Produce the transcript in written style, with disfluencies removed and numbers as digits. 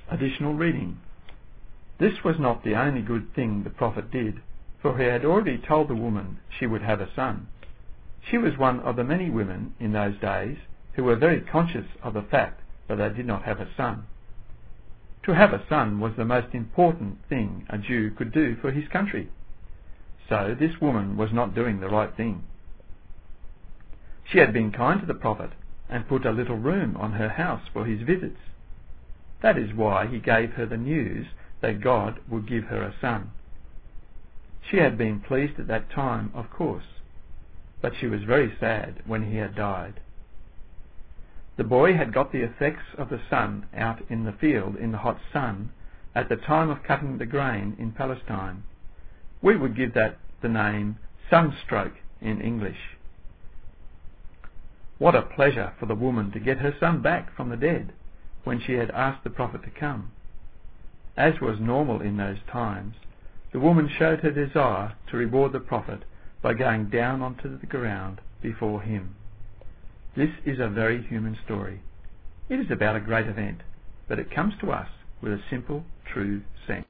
Additional reading. This was not the only good thing the prophet did, for he had already told the woman she would have a son. She was one of the many women in those days who were very conscious of the fact that they did not have a son. To have a son was the most important thing a Jew could do for his country. So this woman was not doing the right thing. She had been kind to the prophet and put a little room on her house for his visits. That is why he gave her the news that God would give her a son. She had been pleased at that time, of course, but she was very sad when he had died. The boy had got the effects of the sun out in the field in the hot sun at the time of cutting the grain in Palestine. We would give that the name sunstroke in English. What a pleasure for the woman to get her son back from the dead when she had asked the prophet to come. As was normal in those times, the woman showed her desire to reward the prophet by going down onto the ground before him. This is a very human story. It is about a great event, but it comes to us with a simple, true sense.